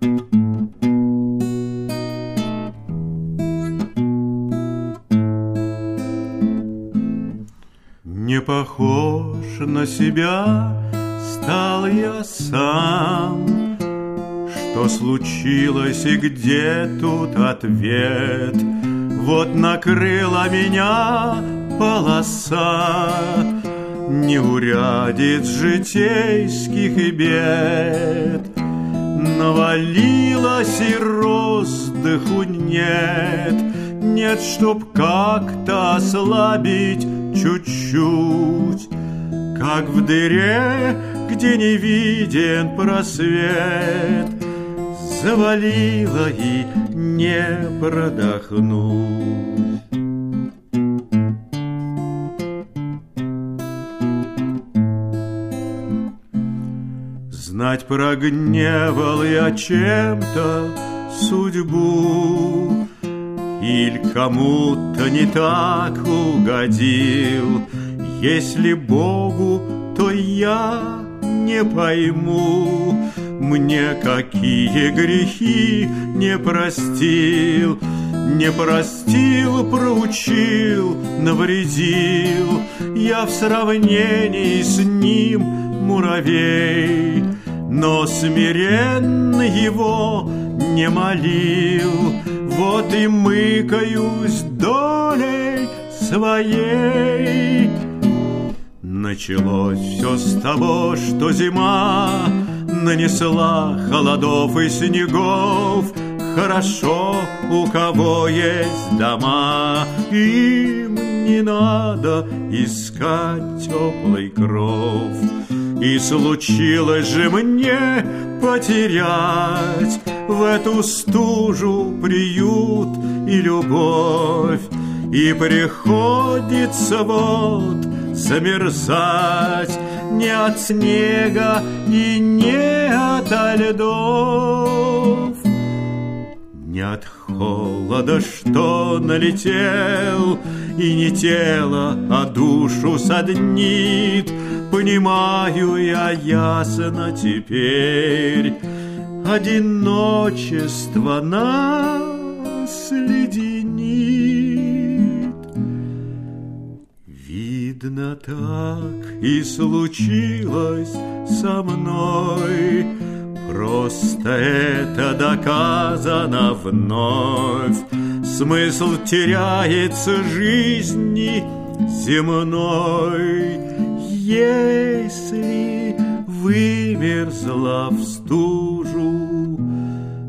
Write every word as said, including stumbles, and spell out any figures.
Не похож на себя стал я сам. Что случилось и где тут ответ? Вот накрыла меня полоса неурядиц житейских и бед. Навалилась и роздыху нет. Нет, чтоб как-то ослабить чуть-чуть, как в дыре, где не виден просвет, завалило и не продохнуть. Знать, прогневал я чем-то судьбу, или кому-то не так угодил. Если Богу, то я не пойму. Мне какие грехи не простил, не простил, проучил, навредил. Я в сравнении с ним муравей, но смиренно его не молил. Вот и мыкаюсь долей своей. Началось все с того, что зима нанесла холодов и снегов. Хорошо, у кого есть дома, им не надо искать теплый кров. И случилось же мне потерять в эту стужу приют и любовь. И приходится вот замерзать не от снега и не от льдов, не от холода, что налетел, и не тело, а душу саднит. Понимаю я ясно теперь, одиночество нас леденит. Видно, так и случилось со мной, просто это доказано вновь. Смысл теряется жизни земной, если вымерзла в стужу